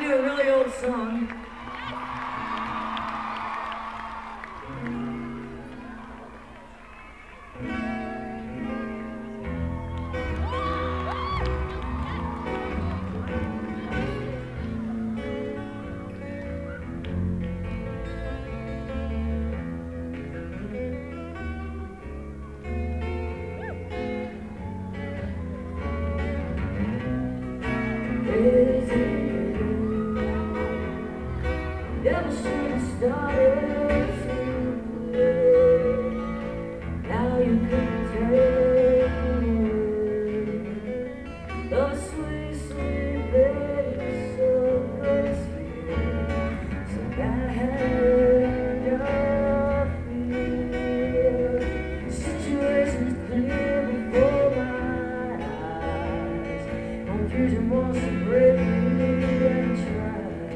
you a really old song. Never should have started to play. Now you couldn't take away the sweet, sweet baby, so graceful, so kind of feel. Situations clear before my eyes. Confusion wants to break me and try.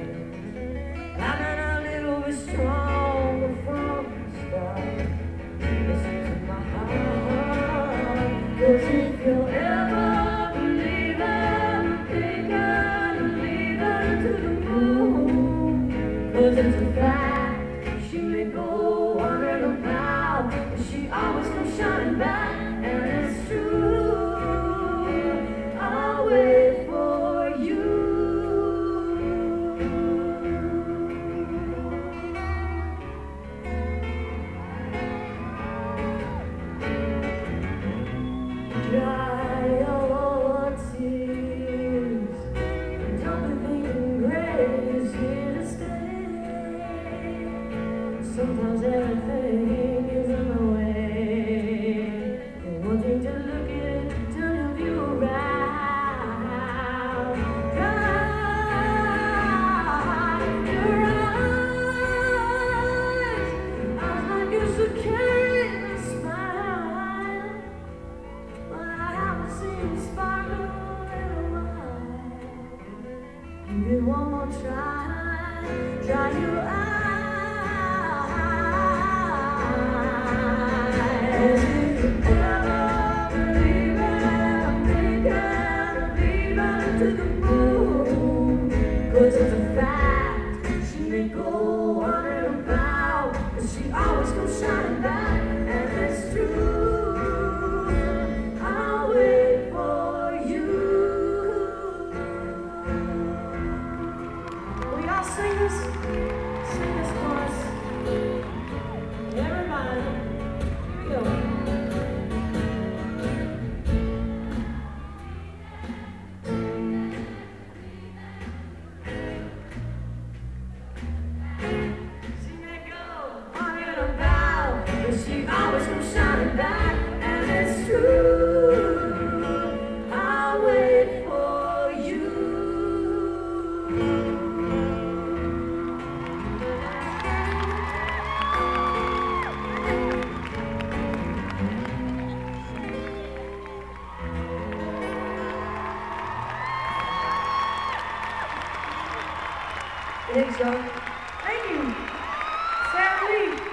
Stronger from the start. Listen to my heart. 'Cause if you'll ever believe anything, I'm leaving to the moon. 'Cause it's a fact, she may go wandering about, but she always comes shining back, and it's true. I'll wait for you. Dry your tears. Don't be thinking grace here to stay. Sometimes everything is in the way. And wanting to look at it, turn your view around. Dry your eyes. Eyes like you should carry a smile. But I haven't seen you sparkle in a while. Give it one more try. Dry your eyes. If you ever believe it, I'm thinking of leaving to the moon. 'Cause it's a fact, she may go wandering about, but she always comes shining back, and it's true. I'll wait for you. We all sing this chorus. Everybody, here we go. She may go wandering about, but she always comes shining back, and it's true. I'll wait for you. Thanks, y'all. Thank you. Sarah Lee.